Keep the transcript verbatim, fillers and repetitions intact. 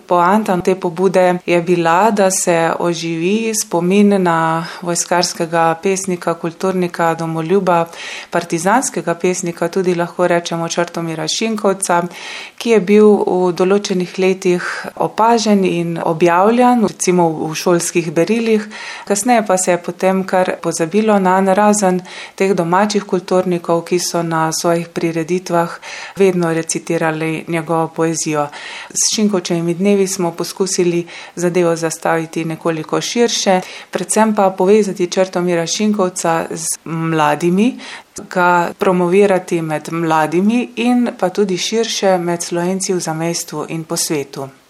Poanta te pobude je bila, da se oživi spomin na vojskarskega pesnika, kulturnika, domoljuba, partizanskega pesnika, tudi lahko rečemo Črtomira Šinkovca, ki je bil v določenih letih opažen in objavljan, recimo v šolskih berilih. Kasneje pa se je potem kar pozabilo na razen teh domačih kulturnikov, ki so na svojih prireditvah vedno recitirali njegovo poezijo. S Šinkovčevimi dnevi smo poskusili zadevo zastaviti nekoliko širše, predvsem pa povezati Črtomira Šinkovca z mladimi, ga promovirati med mladimi in pa tudi širše med Slovenci v zamejstvu in po svetu.